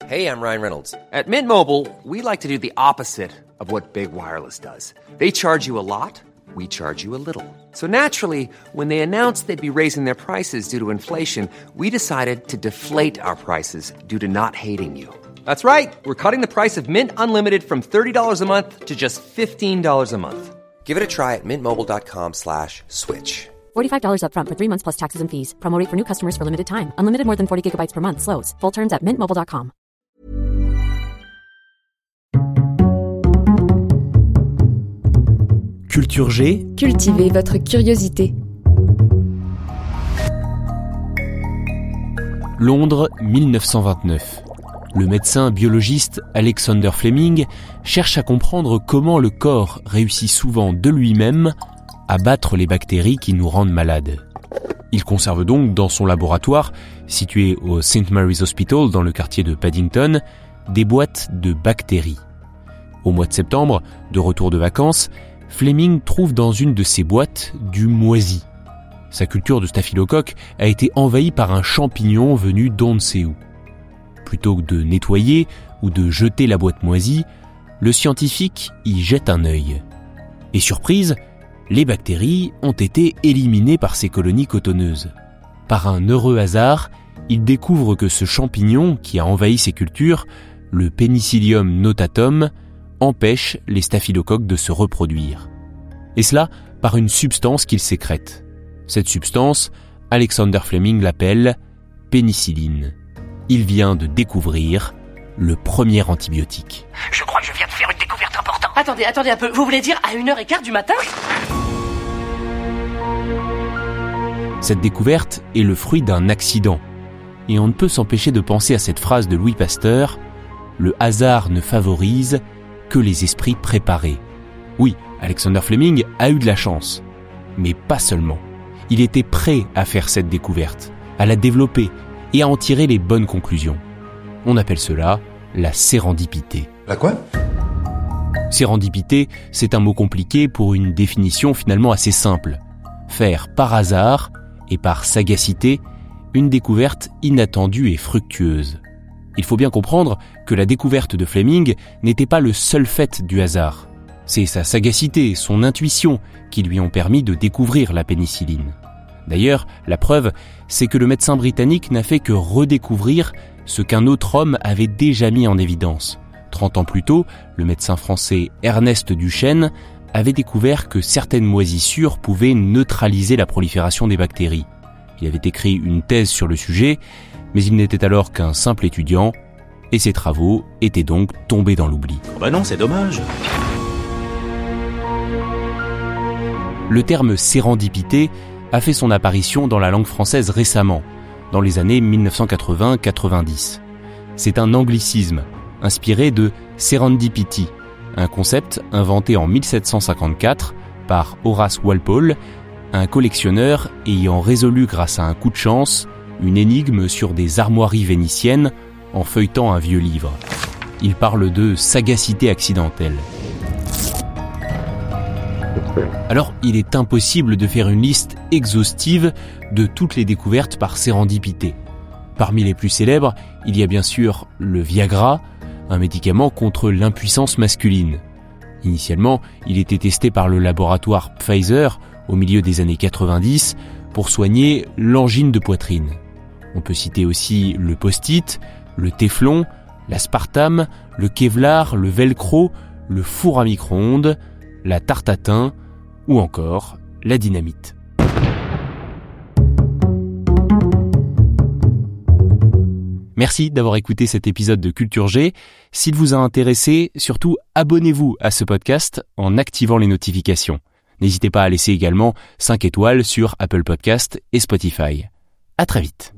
Hey, I'm Ryan Reynolds. At Mint Mobile, we like to do the opposite of what Big Wireless does. They charge you a lot, we charge you a little. So naturally, when they announced they'd be raising their prices due to inflation, we decided to deflate our prices due to not hating you. That's right. We're cutting the price of Mint Unlimited from $30 a month to just $15 a month. Give it a try at mintmobile.com/switch. $45 up front for 3 months plus taxes and fees. Promo rate for new customers for limited time. Unlimited more than 40 gigabytes per month. Slows full terms at mintmobile.com. Culture G. Cultivez votre curiosité. Londres, 1929. Le médecin biologiste Alexander Fleming cherche à comprendre comment le corps réussit souvent de lui-même à battre les bactéries qui nous rendent malades. Il conserve donc dans son laboratoire, situé au St. Mary's Hospital dans le quartier de Paddington, des boîtes de bactéries. Au mois de septembre, de retour de vacances, Fleming trouve dans une de ces boîtes du moisi. Sa culture de staphylocoque a été envahie par un champignon venu d'on ne sait où. Plutôt que de nettoyer ou de jeter la boîte moisie, le scientifique y jette un œil. Et surprise, les bactéries ont été éliminées par ces colonies cotonneuses. Par un heureux hasard, il découvre que ce champignon qui a envahi ses cultures, le Penicillium notatum, empêche les staphylocoques de se reproduire. Et cela par une substance qu'il sécrète. Cette substance, Alexander Fleming l'appelle pénicilline. Il vient de découvrir le premier antibiotique. Je crois que je viens de faire une découverte importante. Attendez un peu. Vous voulez dire à 1h15 du matin ? Cette découverte est le fruit d'un accident. Et on ne peut s'empêcher de penser à cette phrase de Louis Pasteur « Le hasard ne favorise que les esprits préparés ». Oui, Alexander Fleming a eu de la chance. Mais pas seulement. Il était prêt à faire cette découverte, à la développer et à en tirer les bonnes conclusions. On appelle cela la sérendipité. La quoi ? Sérendipité, c'est un mot compliqué pour une définition finalement assez simple. Faire par hasard et par sagacité une découverte inattendue et fructueuse. Il faut bien comprendre que la découverte de Fleming n'était pas le seul fait du hasard. C'est sa sagacité, son intuition qui lui ont permis de découvrir la pénicilline. D'ailleurs, la preuve, c'est que le médecin britannique n'a fait que redécouvrir ce qu'un autre homme avait déjà mis en évidence. 30 ans plus tôt, le médecin français Ernest Duchesne avait découvert que certaines moisissures pouvaient neutraliser la prolifération des bactéries. Il avait écrit une thèse sur le sujet, mais il n'était alors qu'un simple étudiant, et ses travaux étaient donc tombés dans l'oubli. Oh bah non, c'est dommage. Le terme sérendipité a fait son apparition dans la langue française récemment, dans les années 1980-90. C'est un anglicisme, inspiré de serendipity, un concept inventé en 1754 par Horace Walpole, un collectionneur ayant résolu grâce à un coup de chance une énigme sur des armoiries vénitiennes en feuilletant un vieux livre. Il parle de sagacité accidentelle. Alors, il est impossible de faire une liste exhaustive de toutes les découvertes par sérendipité. Parmi les plus célèbres, il y a bien sûr le Viagra, un médicament contre l'impuissance masculine. Initialement, il était testé par le laboratoire Pfizer au milieu des années 90 pour soigner l'angine de poitrine. On peut citer aussi le post-it, le téflon, l'aspartame, le kevlar, le velcro, le four à micro-ondes, la tarte à thym ou encore la dynamite. Merci d'avoir écouté cet épisode de Culture G. S'il vous a intéressé, surtout abonnez-vous à ce podcast en activant les notifications. N'hésitez pas à laisser également 5 étoiles sur Apple Podcast et Spotify. À très vite.